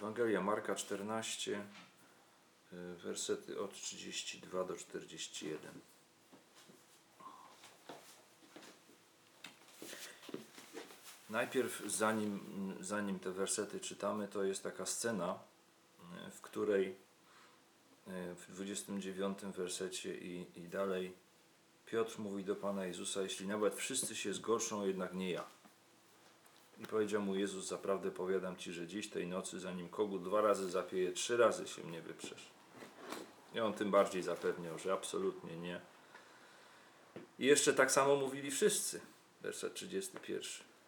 Ewangelia Marka 14, wersety od 32 do 41. Najpierw, zanim te wersety czytamy, to jest taka scena, w której w 29 wersecie i dalej Piotr mówi do Pana Jezusa: jeśli nawet wszyscy się zgorszą, jednak nie ja. I powiedział mu Jezus: zaprawdę powiadam Ci, że dziś tej nocy, zanim kogut 2 razy zapieje, 3 razy się mnie wyprzesz. I on tym bardziej zapewniał, że absolutnie nie. I jeszcze tak samo mówili wszyscy. Werset 31.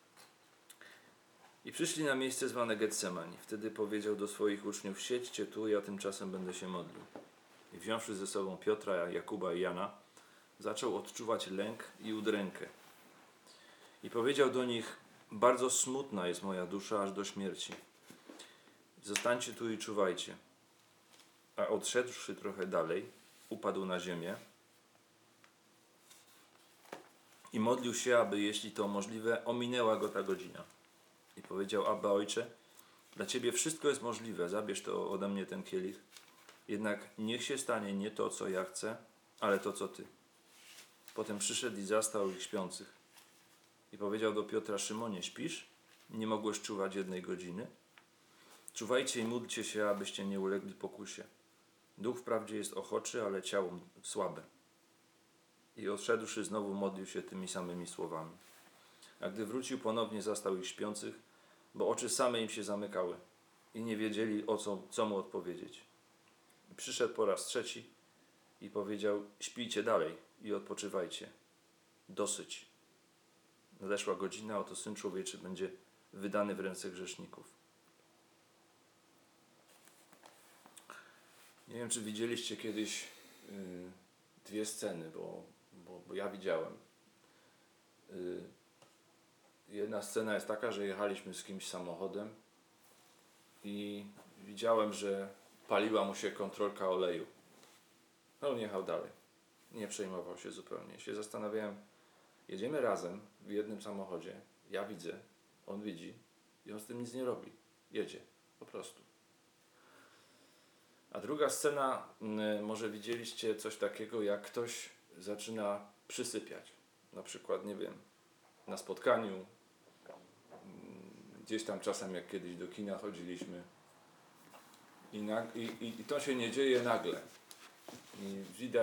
I przyszli na miejsce zwane Getsemani. Wtedy powiedział do swoich uczniów: siedźcie tu, ja tymczasem będę się modlił. I wziąwszy ze sobą Piotra, Jakuba i Jana, zaczął odczuwać lęk i udrękę. I powiedział do nich: bardzo smutna jest moja dusza aż do śmierci. Zostańcie tu i czuwajcie. A odszedłszy trochę dalej, upadł na ziemię i modlił się, aby, jeśli to możliwe, ominęła go ta godzina. I powiedział: Abba, Ojcze, dla Ciebie wszystko jest możliwe, zabierz to ode mnie ten kielich. Jednak niech się stanie nie to, co ja chcę, ale to, co Ty. Potem przyszedł i zastał ich śpiących. I powiedział do Piotra: Szymonie, śpisz? Nie mogłeś czuwać 1 godziny? Czuwajcie i módlcie się, abyście nie ulegli pokusie. Duch wprawdzie jest ochoczy, ale ciało słabe. I odszedłszy znowu modlił się tymi samymi słowami. A gdy wrócił, ponownie zastał ich śpiących, bo oczy same im się zamykały i nie wiedzieli, co mu odpowiedzieć. I przyszedł po raz 3 i powiedział: śpijcie dalej i odpoczywajcie. Dosyć. Nadeszła godzina, oto Syn Człowieczy będzie wydany w ręce grzeszników. Nie wiem, czy widzieliście kiedyś 2 sceny, bo ja widziałem. Jedna scena jest taka, że jechaliśmy z kimś samochodem i widziałem, że paliła mu się kontrolka oleju. No, on jechał dalej. Nie przejmował się zupełnie. Się zastanawiałem, jedziemy razem w jednym samochodzie, ja widzę, on widzi i on z tym nic nie robi. Jedzie, po prostu. A druga scena, może widzieliście coś takiego, jak ktoś zaczyna przysypiać. Na przykład, nie wiem, na spotkaniu, gdzieś tam czasem, jak kiedyś do kina chodziliśmy i to się nie dzieje nagle. I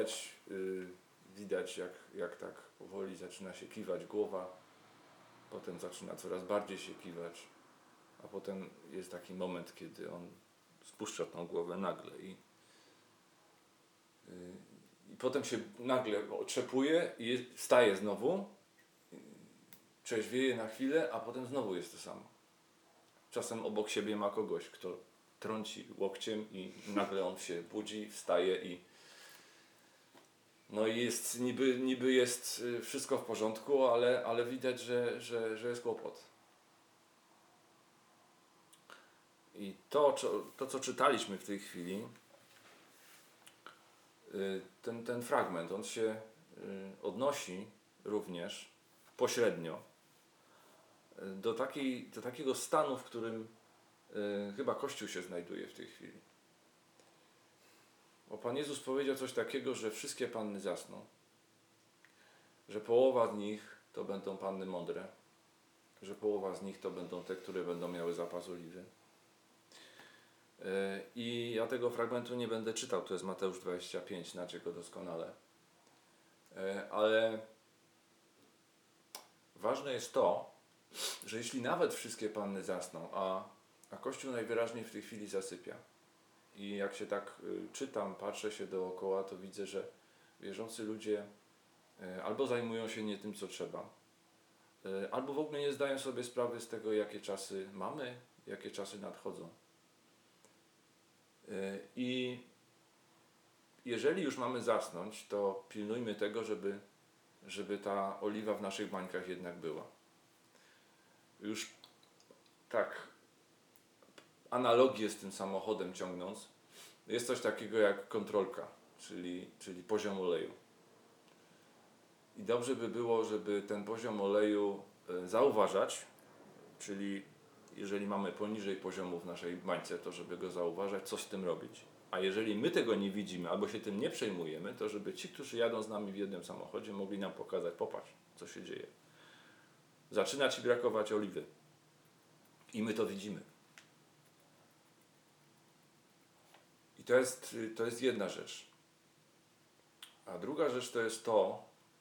widać jak tak powoli zaczyna się kiwać głowa, potem zaczyna coraz bardziej się kiwać, a potem jest taki moment, kiedy on spuszcza tą głowę nagle i potem się nagle otrzepuje i wstaje znowu, trzeźwieje na chwilę, a potem znowu jest to samo. Czasem obok siebie ma kogoś, kto trąci łokciem i nagle on się budzi, wstaje i no i jest, niby jest wszystko w porządku, ale widać, że jest kłopot. I to, co czytaliśmy w tej chwili, ten fragment, on się odnosi również pośrednio do takiego stanu, w którym chyba Kościół się znajduje w tej chwili. Bo Pan Jezus powiedział coś takiego, że wszystkie panny zasną, że połowa z nich to będą panny mądre, że połowa z nich to będą te, które będą miały zapas oliwy. I ja tego fragmentu nie będę czytał, to jest Mateusz 25, znacie go doskonale. Ale ważne jest to, że jeśli nawet wszystkie panny zasną, a Kościół najwyraźniej w tej chwili zasypia. I jak się tak czytam, patrzę się dookoła, to widzę, że wierzący ludzie albo zajmują się nie tym, co trzeba, albo w ogóle nie zdają sobie sprawy z tego, jakie czasy mamy, jakie czasy nadchodzą. I jeżeli już mamy zasnąć, to pilnujmy tego, żeby ta oliwa w naszych bańkach jednak była. Już tak analogię z tym samochodem ciągnąc, jest coś takiego jak kontrolka, czyli poziom oleju. I dobrze by było, żeby ten poziom oleju zauważać, czyli jeżeli mamy poniżej poziomu w naszej bańce, to żeby go zauważać, co z tym robić. A jeżeli my tego nie widzimy albo się tym nie przejmujemy, to żeby ci, którzy jadą z nami w jednym samochodzie, mogli nam pokazać, popatrz, co się dzieje. Zaczyna ci brakować oliwy. I my to widzimy. I to jest jedna rzecz. A druga rzecz to jest to,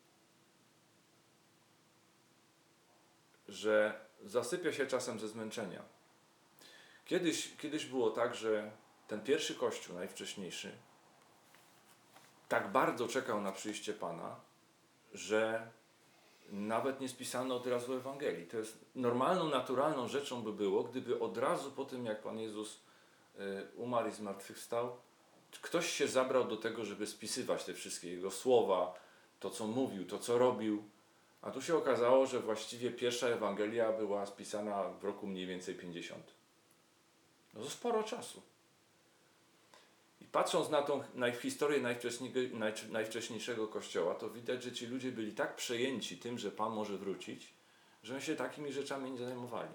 że zasypia się czasem ze zmęczenia. Kiedyś było tak, że ten pierwszy Kościół, najwcześniejszy, tak bardzo czekał na przyjście Pana, że nawet nie spisano od razu Ewangelii. To jest normalną, naturalną rzeczą by było, gdyby od razu po tym, jak Pan Jezus umarł i zmartwychwstał, ktoś się zabrał do tego, żeby spisywać te wszystkie Jego słowa, to co mówił, to co robił. A tu się okazało, że właściwie pierwsza Ewangelia była spisana w roku mniej więcej 50. No to sporo czasu. I patrząc na historię najwcześniejszego Kościoła, to widać, że ci ludzie byli tak przejęci tym, że Pan może wrócić, że się takimi rzeczami nie zajmowali.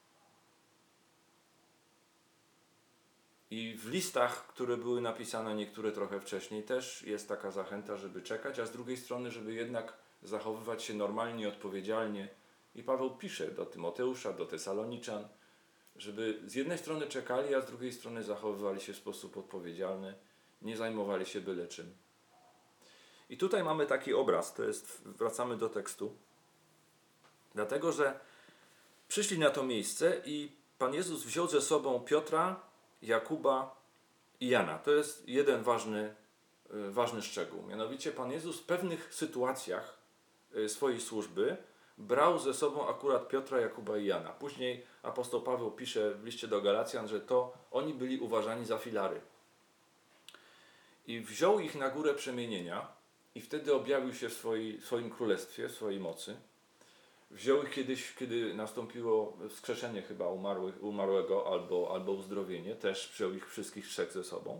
I w listach, które były napisane niektóre trochę wcześniej, też jest taka zachęta, żeby czekać, a z drugiej strony, żeby jednak zachowywać się normalnie, odpowiedzialnie. I Paweł pisze do Tymoteusza, do Tesaloniczan, żeby z jednej strony czekali, a z drugiej strony zachowywali się w sposób odpowiedzialny, nie zajmowali się byle czym. I tutaj mamy taki obraz, wracamy do tekstu, dlatego, że przyszli na to miejsce i Pan Jezus wziął ze sobą Piotra, Jakuba i Jana. To jest jeden ważny szczegół. Mianowicie Pan Jezus w pewnych sytuacjach swojej służby brał ze sobą akurat Piotra, Jakuba i Jana. Później apostoł Paweł pisze w liście do Galacjan, że to oni byli uważani za filary. I wziął ich na górę przemienienia i wtedy objawił się w swoim królestwie, w swojej mocy. Wziął ich kiedyś, kiedy nastąpiło wskrzeszenie chyba umarłego albo uzdrowienie. Też wziął ich wszystkich trzech ze sobą.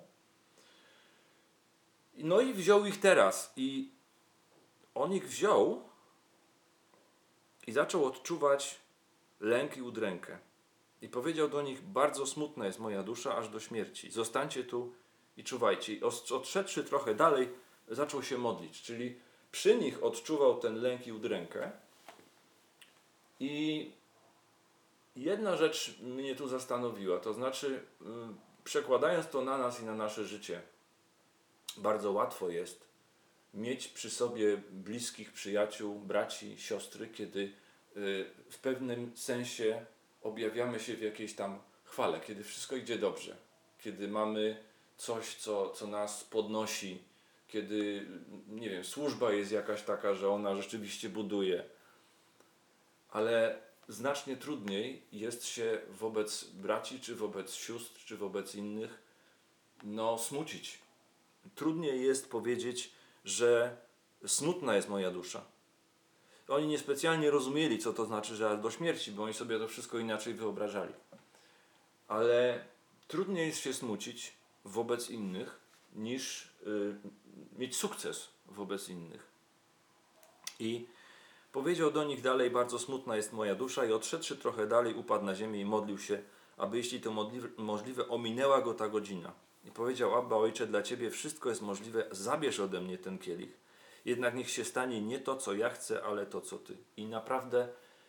No i wziął ich teraz. I on ich wziął i zaczął odczuwać lęk i udrękę. I powiedział do nich, bardzo smutna jest moja dusza aż do śmierci. Zostańcie tu i czuwajcie. I odszedłszy trochę dalej, zaczął się modlić. Czyli przy nich odczuwał ten lęk i udrękę. I jedna rzecz mnie tu zastanowiła, to znaczy przekładając to na nas i na nasze życie, bardzo łatwo jest mieć przy sobie bliskich przyjaciół, braci, siostry, kiedy w pewnym sensie objawiamy się w jakiejś tam chwale, kiedy wszystko idzie dobrze, kiedy mamy coś, co nas podnosi, kiedy, nie wiem, służba jest jakaś taka, że ona rzeczywiście buduje. Ale znacznie trudniej jest się wobec braci, czy wobec sióstr, czy wobec innych, smucić. Trudniej jest powiedzieć, że smutna jest moja dusza. Oni niespecjalnie rozumieli, co to znaczy, że aż do śmierci, bo oni sobie to wszystko inaczej wyobrażali. Ale trudniej jest się smucić wobec innych, niż mieć sukces wobec innych. I powiedział do nich dalej, bardzo smutna jest moja dusza i odszedłszy trochę dalej upadł na ziemię i modlił się, aby jeśli to możliwe, ominęła go ta godzina. I powiedział, Abba, Ojcze, dla Ciebie wszystko jest możliwe, zabierz ode mnie ten kielich. Jednak niech się stanie nie to, co ja chcę, ale to, co Ty. I naprawdę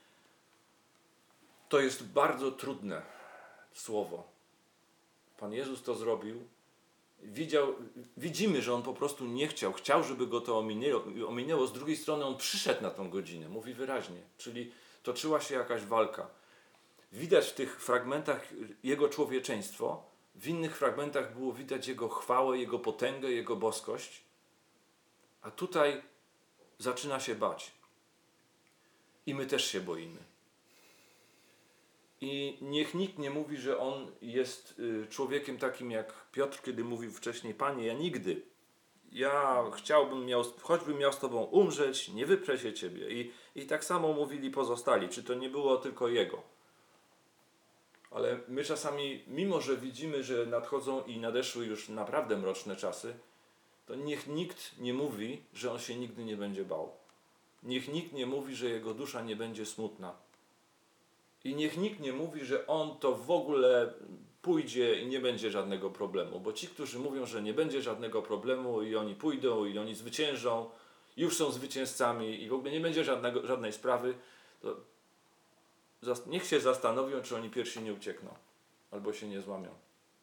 to jest bardzo trudne słowo. Pan Jezus to zrobił. Widzimy, że On po prostu nie chciał, żeby go to ominęło. Z drugiej strony On przyszedł na tą godzinę, mówi wyraźnie. Czyli toczyła się jakaś walka. Widać w tych fragmentach Jego człowieczeństwo, w innych fragmentach było widać Jego chwałę, Jego potęgę, Jego boskość. A tutaj zaczyna się bać. I my też się boimy. I niech nikt nie mówi, że on jest człowiekiem takim jak Piotr, kiedy mówił wcześniej, Panie, ja nigdy. Ja choćbym miał z Tobą umrzeć, nie wyprę się Ciebie. I tak samo mówili pozostali. Czy to nie było tylko jego? Ale my czasami, mimo że widzimy, że nadchodzą i nadeszły już naprawdę mroczne czasy, to niech nikt nie mówi, że on się nigdy nie będzie bał. Niech nikt nie mówi, że jego dusza nie będzie smutna. I niech nikt nie mówi, że on to w ogóle pójdzie i nie będzie żadnego problemu. Bo ci, którzy mówią, że nie będzie żadnego problemu i oni pójdą i oni zwyciężą, już są zwycięzcami i w ogóle nie będzie żadnej sprawy, to niech się zastanowią, czy oni pierwsi nie uciekną albo się nie złamią.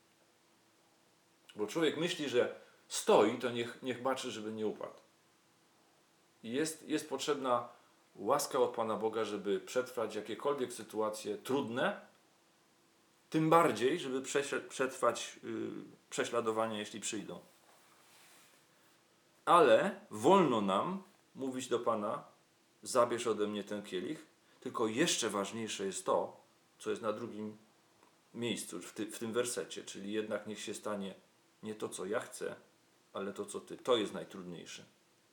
Bo człowiek myśli, że stoi, to niech baczy, żeby nie upadł. I jest potrzebna łaska od Pana Boga, żeby przetrwać jakiekolwiek sytuacje trudne, tym bardziej, żeby przetrwać prześladowania, jeśli przyjdą. Ale wolno nam mówić do Pana, zabierz ode mnie ten kielich, tylko jeszcze ważniejsze jest to, co jest na drugim miejscu, w tym wersecie, czyli jednak niech się stanie nie to, co ja chcę, ale to, co Ty. To jest najtrudniejsze.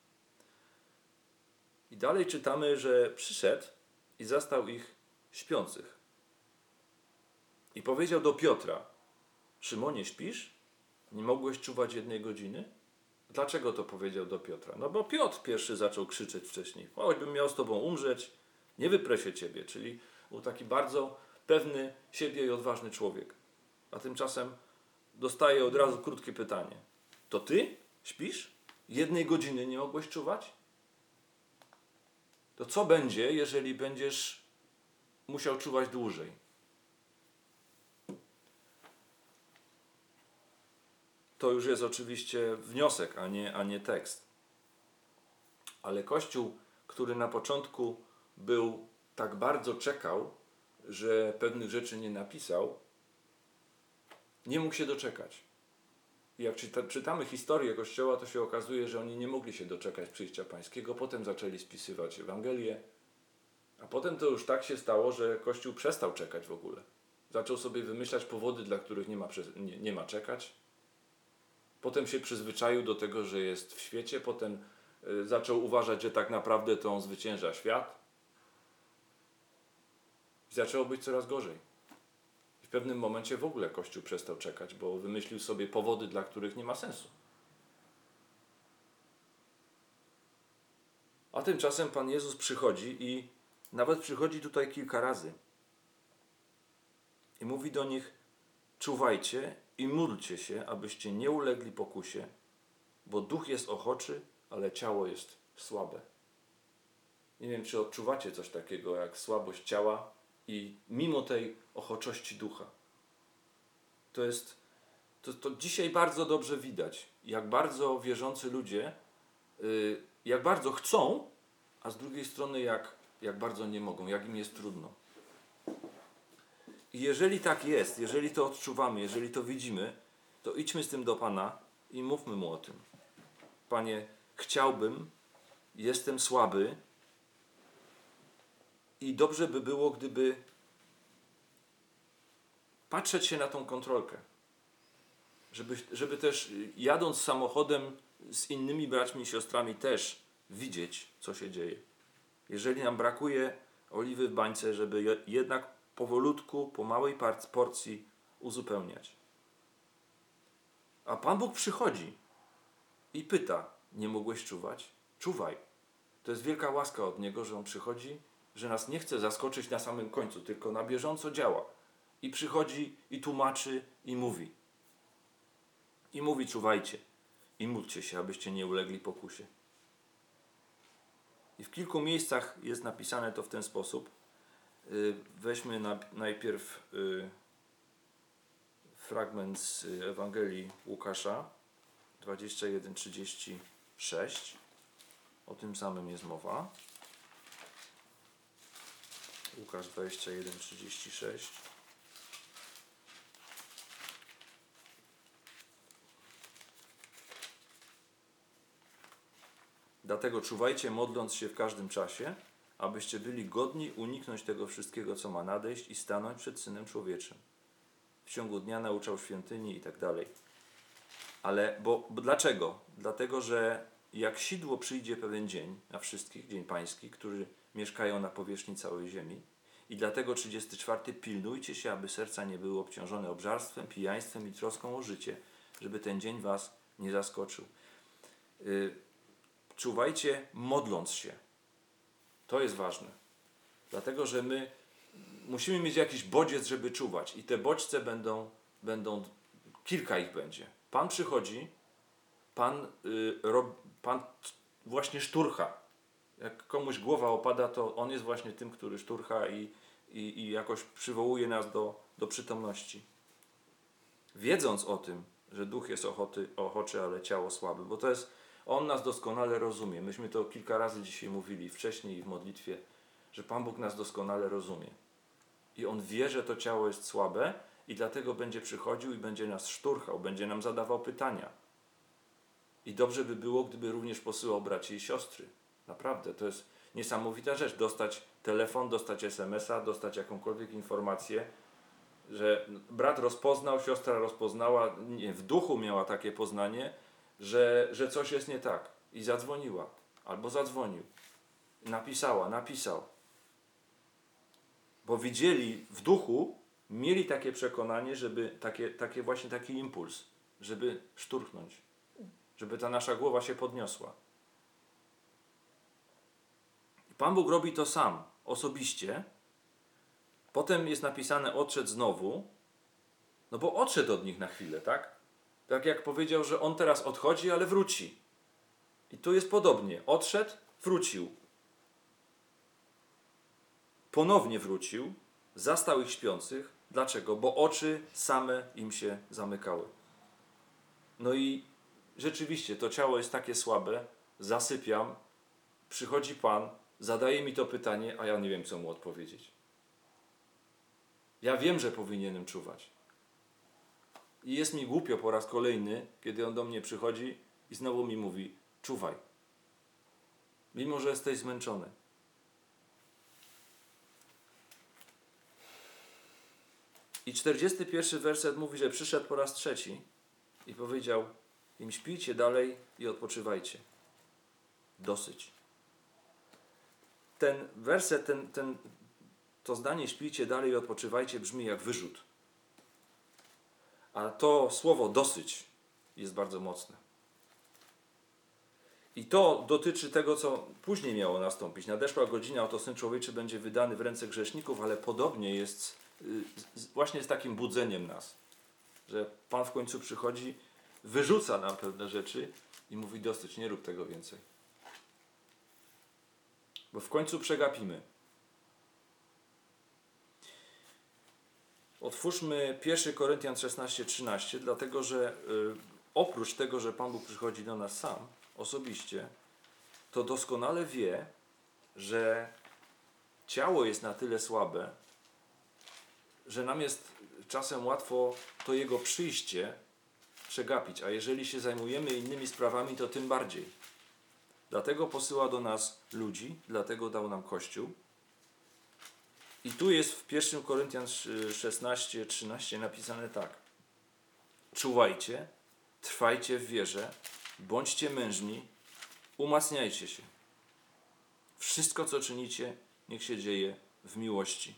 I dalej czytamy, że przyszedł i zastał ich śpiących. I powiedział do Piotra, Szymonie, śpisz? Nie mogłeś czuwać 1 godziny? Dlaczego to powiedział do Piotra? No bo Piotr pierwszy zaczął krzyczeć wcześniej. Choćbym miał z Tobą umrzeć, nie wyprę się Ciebie. Czyli był taki bardzo pewny siebie i odważny człowiek. A tymczasem dostaje od razu krótkie pytanie. To Ty śpisz? 1 godziny nie mogłeś czuwać? To co będzie, jeżeli będziesz musiał czuwać dłużej? To już jest oczywiście wniosek, a nie tekst. Ale Kościół, który na początku tak bardzo czekał, że pewnych rzeczy nie napisał, nie mógł się doczekać. I jak czytamy historię Kościoła, to się okazuje, że oni nie mogli się doczekać przyjścia Pańskiego. Potem zaczęli spisywać Ewangelię, a potem to już tak się stało, że Kościół przestał czekać w ogóle. Zaczął sobie wymyślać powody, dla których nie ma czekać. Potem się przyzwyczaił do tego, że jest w świecie. Potem zaczął uważać, że tak naprawdę to on zwycięża świat. I zaczęło być coraz gorzej. I w pewnym momencie w ogóle Kościół przestał czekać, bo wymyślił sobie powody, dla których nie ma sensu. A tymczasem Pan Jezus przychodzi i nawet przychodzi tutaj kilka razy. I mówi do nich, czuwajcie i módlcie się, abyście nie ulegli pokusie, bo duch jest ochoczy, ale ciało jest słabe. Nie wiem, czy odczuwacie coś takiego jak słabość ciała i mimo tej ochoczości ducha. To dzisiaj bardzo dobrze widać, jak bardzo wierzący ludzie, jak bardzo chcą, a z drugiej strony jak bardzo nie mogą, jak im jest trudno. I jeżeli tak jest, jeżeli to odczuwamy, jeżeli to widzimy, to idźmy z tym do Pana i mówmy Mu o tym. Panie, chciałbym, jestem słaby i dobrze by było, gdyby patrzeć się na tą kontrolkę. Żeby też jadąc samochodem z innymi braćmi i siostrami też widzieć, co się dzieje. Jeżeli nam brakuje oliwy w bańce, żeby jednak powolutku, po małej porcji uzupełniać. A Pan Bóg przychodzi i pyta, nie mogłeś czuwać? Czuwaj. To jest wielka łaska od Niego, że On przychodzi, że nas nie chce zaskoczyć na samym końcu, tylko na bieżąco działa. I przychodzi, i tłumaczy, i mówi. I mówi, czuwajcie i módlcie się, abyście nie ulegli pokusie. I w kilku miejscach jest napisane to w ten sposób. Weźmy najpierw fragment z Ewangelii Łukasza 21:36. O tym samym jest mowa. Łukasz 21:36. Dlatego czuwajcie, modląc się w każdym czasie, abyście byli godni uniknąć tego wszystkiego, co ma nadejść i stanąć przed Synem Człowieczym. W ciągu dnia nauczał świątyni i tak dalej. Ale bo dlaczego? Dlatego, że jak sidło przyjdzie pewien dzień na wszystkich, dzień pański, którzy mieszkają na powierzchni całej ziemi, i dlatego 34. pilnujcie się, aby serca nie były obciążone obżarstwem, pijaństwem i troską o życie, żeby ten dzień was nie zaskoczył. Czuwajcie, modląc się. To jest ważne. Dlatego, że my musimy mieć jakiś bodziec, żeby czuwać. I te bodźce będą kilka ich będzie. Pan przychodzi, Pan właśnie szturcha. Jak komuś głowa opada, to on jest właśnie tym, który szturcha i jakoś przywołuje nas do przytomności. Wiedząc o tym, że duch jest ochoczy, ale ciało słabe, bo to jest, on nas doskonale rozumie. Myśmy to kilka razy dzisiaj mówili, wcześniej i w modlitwie, że Pan Bóg nas doskonale rozumie. I On wie, że to ciało jest słabe i dlatego będzie przychodził i będzie nas szturchał, będzie nam zadawał pytania. I dobrze by było, gdyby również posyłał braci i siostry. Naprawdę, to jest niesamowita rzecz. Dostać telefon, dostać SMS-a, dostać jakąkolwiek informację, że brat rozpoznał, siostra rozpoznała, nie, w duchu miała takie poznanie, że coś jest nie tak. I zadzwoniła. Albo zadzwonił. Napisał. Bo widzieli w duchu, mieli takie przekonanie, żeby taki impuls, żeby szturchnąć. Żeby ta nasza głowa się podniosła. I Pan Bóg robi to sam, osobiście. Potem jest napisane odszedł znowu, no bo odszedł od nich na chwilę, tak? Tak jak powiedział, że On teraz odchodzi, ale wróci. I tu jest podobnie. Odszedł, wrócił. Ponownie wrócił, zastał ich śpiących. Dlaczego? Bo oczy same im się zamykały. No i rzeczywiście to ciało jest takie słabe, zasypiam, przychodzi Pan, zadaje mi to pytanie, a ja nie wiem, co mu odpowiedzieć. Ja wiem, że powinienem czuwać. I jest mi głupio po raz kolejny, kiedy on do mnie przychodzi i znowu mi mówi, czuwaj. Mimo, że jesteś zmęczony. I 41 werset mówi, że przyszedł po raz trzeci i powiedział im śpijcie dalej i odpoczywajcie. Dosyć. Ten werset, to zdanie śpijcie dalej i odpoczywajcie brzmi jak wyrzut. A to słowo dosyć jest bardzo mocne. I to dotyczy tego, co później miało nastąpić. Nadeszła godzina, oto Syn Człowieczy będzie wydany w ręce grzeszników, ale podobnie jest właśnie z takim budzeniem nas. Że Pan w końcu przychodzi, wyrzuca nam pewne rzeczy i mówi dosyć, nie rób tego więcej. Bo w końcu przegapimy. Otwórzmy 1 Koryntian 16:13, dlatego że oprócz tego, że Pan Bóg przychodzi do nas sam, osobiście, to doskonale wie, że ciało jest na tyle słabe, że nam jest czasem łatwo to Jego przyjście przegapić, a jeżeli się zajmujemy innymi sprawami, to tym bardziej. Dlatego posyła do nas ludzi, dlatego dał nam Kościół. I tu jest w 1 Koryntian 16:13 napisane tak. Czuwajcie, trwajcie w wierze, bądźcie mężni, umacniajcie się. Wszystko, co czynicie, niech się dzieje w miłości.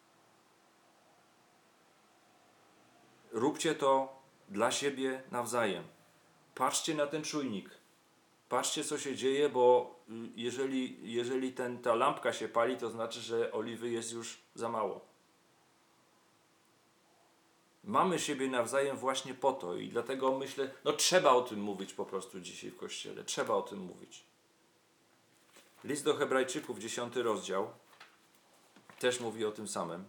Róbcie to dla siebie nawzajem. Patrzcie na ten czujnik. Patrzcie, co się dzieje, bo jeżeli ta lampka się pali, to znaczy, że oliwy jest już za mało. Mamy siebie nawzajem właśnie po to i dlatego myślę, trzeba o tym mówić po prostu dzisiaj w Kościele. Trzeba o tym mówić. List do Hebrajczyków, 10 rozdział, też mówi o tym samym.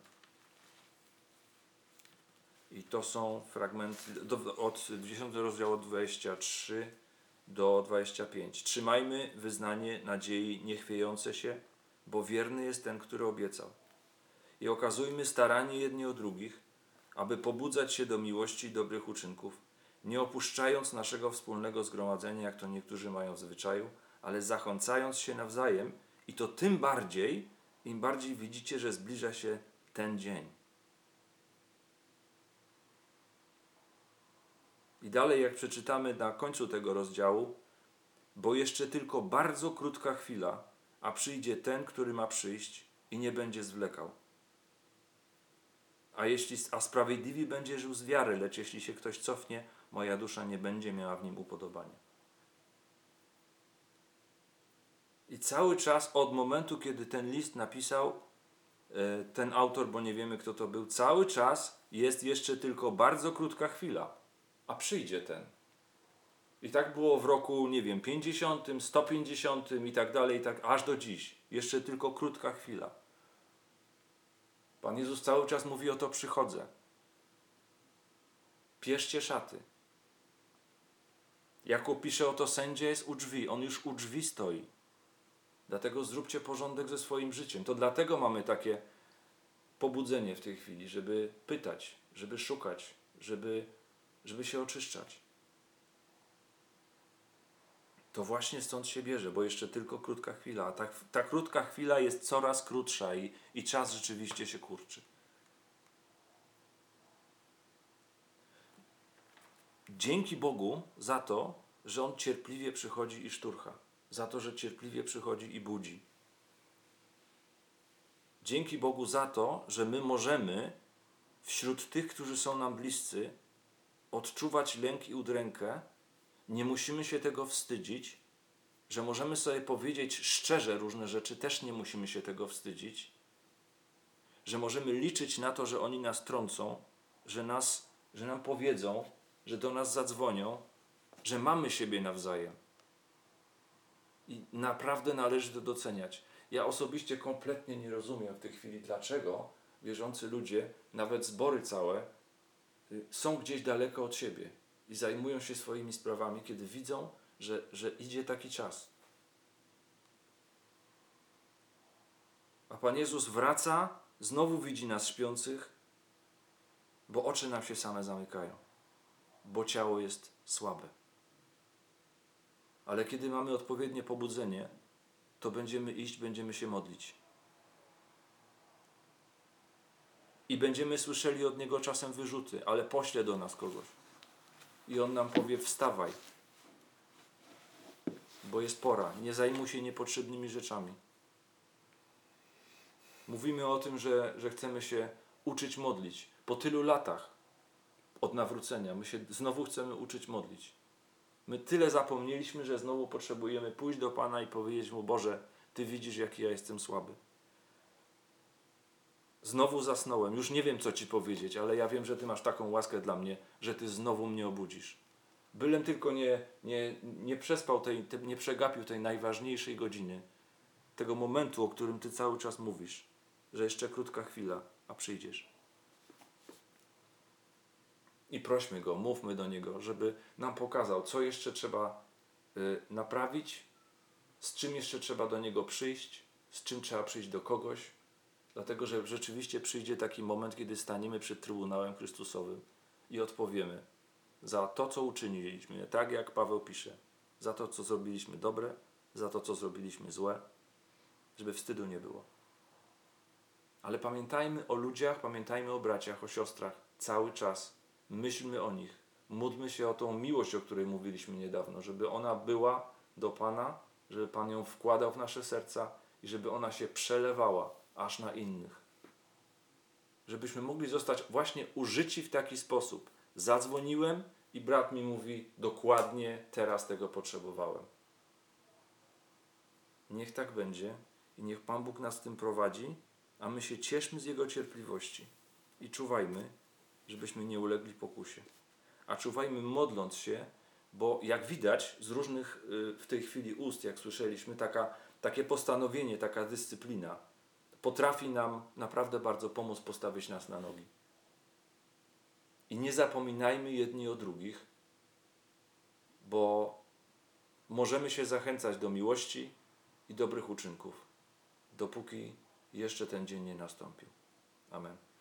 I to są fragmenty od 10 rozdziału od 23 do 25. Trzymajmy wyznanie nadziei niechwiejące się, bo wierny jest ten, który obiecał. I okazujmy staranie jedni o drugich, aby pobudzać się do miłości i dobrych uczynków, nie opuszczając naszego wspólnego zgromadzenia, jak to niektórzy mają w zwyczaju, ale zachęcając się nawzajem i to tym bardziej, im bardziej widzicie, że zbliża się ten dzień. I dalej, jak przeczytamy na końcu tego rozdziału, bo jeszcze tylko bardzo krótka chwila, a przyjdzie ten, który ma przyjść i nie będzie zwlekał. A sprawiedliwy będzie żył z wiary, lecz jeśli się ktoś cofnie, moja dusza nie będzie miała w nim upodobania. I cały czas od momentu, kiedy ten list napisał, ten autor, bo nie wiemy kto to był, cały czas jest jeszcze tylko bardzo krótka chwila, a przyjdzie ten. I tak było w roku, nie wiem, 50, 150 i tak dalej, i tak aż do dziś. Jeszcze tylko krótka chwila. Pan Jezus cały czas mówi: oto przychodzę. Pieszcie szaty. Jakub pisze: oto sędzia jest u drzwi. On już u drzwi stoi. Dlatego zróbcie porządek ze swoim życiem. To dlatego mamy takie pobudzenie w tej chwili, żeby pytać, żeby szukać, żeby się oczyszczać. To właśnie stąd się bierze, bo jeszcze tylko krótka chwila. A ta krótka chwila jest coraz krótsza i czas rzeczywiście się kurczy. Dzięki Bogu za to, że On cierpliwie przychodzi i szturcha. Za to, że cierpliwie przychodzi i budzi. Dzięki Bogu za to, że my możemy wśród tych, którzy są nam bliscy, odczuwać lęk i udrękę. Nie musimy się tego wstydzić, że możemy sobie powiedzieć szczerze różne rzeczy, też nie musimy się tego wstydzić, że możemy liczyć na to, że oni nas trącą, że nam powiedzą, że do nas zadzwonią, że mamy siebie nawzajem. I naprawdę należy to doceniać. Ja osobiście kompletnie nie rozumiem w tej chwili, dlaczego wierzący ludzie, nawet zbory całe, są gdzieś daleko od siebie i zajmują się swoimi sprawami, kiedy widzą, że idzie taki czas. A Pan Jezus wraca, znowu widzi nas śpiących, bo oczy nam się same zamykają, bo ciało jest słabe. Ale kiedy mamy odpowiednie pobudzenie, to będziemy iść, będziemy się modlić. I będziemy słyszeli od Niego czasem wyrzuty, ale pośle do nas kogoś. I On nam powie: wstawaj, bo jest pora, nie zajmuj się niepotrzebnymi rzeczami. Mówimy o tym, że chcemy się uczyć modlić. Po tylu latach od nawrócenia my się znowu chcemy uczyć modlić. My tyle zapomnieliśmy, że znowu potrzebujemy pójść do Pana i powiedzieć Mu: Boże, Ty widzisz, jaki ja jestem słaby. Znowu zasnąłem. Już nie wiem, co Ci powiedzieć, ale ja wiem, że Ty masz taką łaskę dla mnie, że Ty znowu mnie obudzisz. Bylem tylko nie przespał nie przegapił tej najważniejszej godziny, tego momentu, o którym Ty cały czas mówisz, że jeszcze krótka chwila, a przyjdziesz. I prośmy Go, mówmy do Niego, żeby nam pokazał, co jeszcze trzeba naprawić, z czym jeszcze trzeba do Niego przyjść, z czym trzeba przyjść do kogoś, dlatego, że rzeczywiście przyjdzie taki moment, kiedy staniemy przed Trybunałem Chrystusowym i odpowiemy za to, co uczyniliśmy, tak jak Paweł pisze, za to, co zrobiliśmy dobre, za to, co zrobiliśmy złe, żeby wstydu nie było. Ale pamiętajmy o ludziach, pamiętajmy o braciach, o siostrach cały czas. Myślmy o nich. Módlmy się o tą miłość, o której mówiliśmy niedawno, żeby ona była do Pana, żeby Pan ją wkładał w nasze serca i żeby ona się przelewała aż na innych. Żebyśmy mogli zostać właśnie użyci w taki sposób. Zadzwoniłem i brat mi mówi: dokładnie teraz tego potrzebowałem. Niech tak będzie i niech Pan Bóg nas w tym prowadzi, a my się cieszmy z Jego cierpliwości i czuwajmy, żebyśmy nie ulegli pokusie. A czuwajmy modląc się, bo jak widać z różnych w tej chwili ust, jak słyszeliśmy, takie postanowienie, taka dyscyplina potrafi nam naprawdę bardzo pomóc postawić nas na nogi. I nie zapominajmy jedni o drugich, bo możemy się zachęcać do miłości i dobrych uczynków, dopóki jeszcze ten dzień nie nastąpił. Amen.